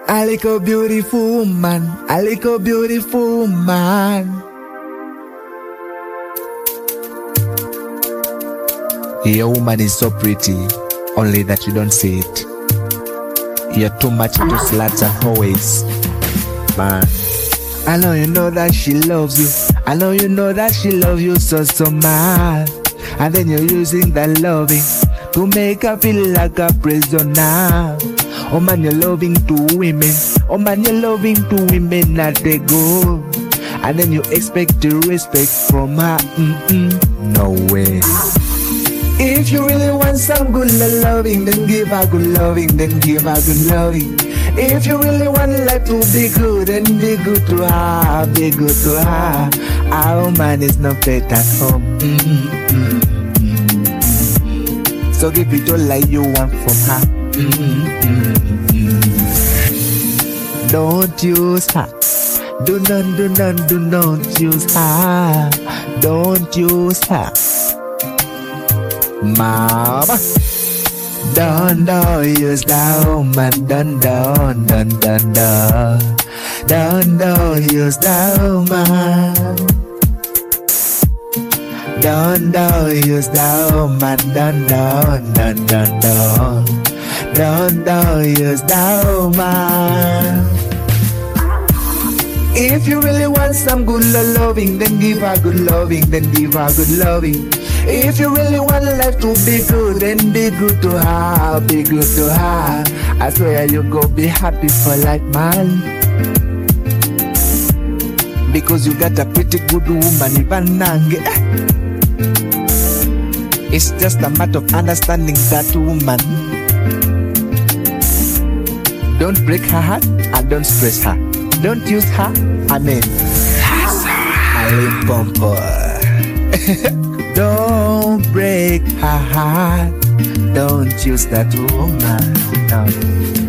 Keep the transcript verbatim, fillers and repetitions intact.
A little beautiful man, a little beautiful man. Your woman is so pretty, only that you don't see it. You're too much to slaughter always, man. I know you know that she loves you. I know you know that she loves you so, so much. And then you're using that loving to make her feel like a prisoner. Oh man, you're loving two women. Oh man, you're loving two women that they go. And then you expect the respect from her. Mm-mm. No way. If you really want some good loving, then give her good loving, then give her good loving. If you really want life to be good, then be good to her, be good to her. Our man is not pet at home. Mm-hmm. So give it all like you want from her. Mm-hmm. Don't use her. Do not, do not, do not use her. Don't use her. Mama, don't, don't use that woman. Don't, don't, don't, don't, don't. Don't, don't use that woman. Don't, don't use that woman. Don't, don't, don't, don't, don't. Don't, don't use that woman. If you really want some good loving, then give her good loving, then give her good loving. If you really want life to be good, then be good to her, be good to her. I swear you go be happy for life, man. Because you got a pretty good woman, Ivanange. It's just a matter of understanding that woman. Don't break her heart and don't stress her. Don't use her, I mean, I bumper. Don't break her heart. Don't use that woman. No.